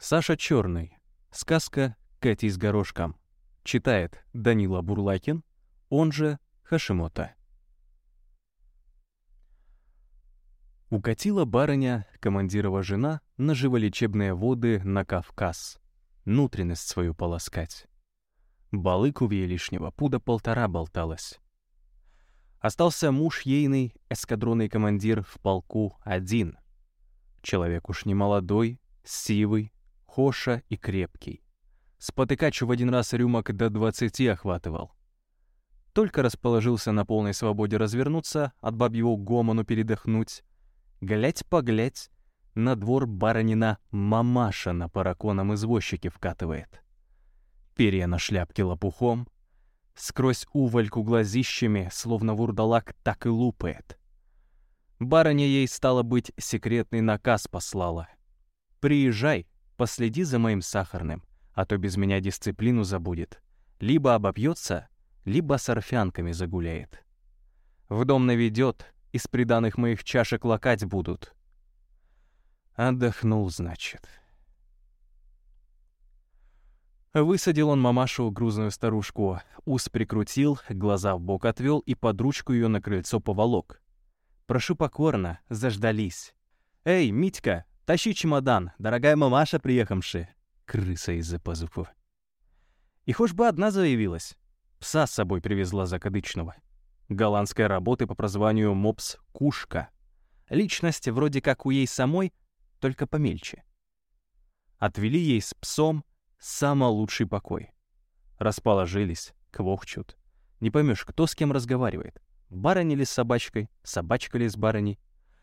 Саша Черный. Сказка «Катись горошком». Читает Данила Бурлакин, он же Хашимото. Укатила барыня, командирова жена, на живолечебные воды на Кавказ, внутренность свою полоскать. Балыку в ей лишнего пуда 1,5 болталось. Остался муж ейный, эскадронный командир в полку один. Человек уж не молодой, сивый, хоша и крепкий. Спотыкачу в один раз рюмок до 20 охватывал. Только расположился на полной свободе развернуться, от бабьего гомону передохнуть. Глядь-поглядь, на двор барынина мамаша на параконом извозчике вкатывает. Перья на шляпке лопухом, сквозь увальку глазищами, словно вурдалак, так и лупает. Барыня ей, стало быть, секретный наказ послала. «Приезжай, последи за моим сахарным, а то без меня дисциплину забудет. Либо обопьется, либо с орфянками загуляет. В дом наведет, из приданых моих чашек лакать будут». Отдохнул, значит. Высадил он мамашу, грузную старушку, ус прикрутил, глаза вбок отвел и под ручку ее на крыльцо поволок. Прошу покорно, заждались. «Эй, Митька, тащи чемодан, дорогая мамаша приехавши!» Крыса из-за пазуху. И хоть бы одна заявилась. Пса с собой привезла закадычного. Голландской работы по прозванию мопс Кушка. Личность вроде как у ей самой, только помельче. Отвели ей с псом самый лучший покой. Расположились, квохчут. Не поймешь, кто с кем разговаривает. Барыня ли с собачкой, собачка ли с барыней.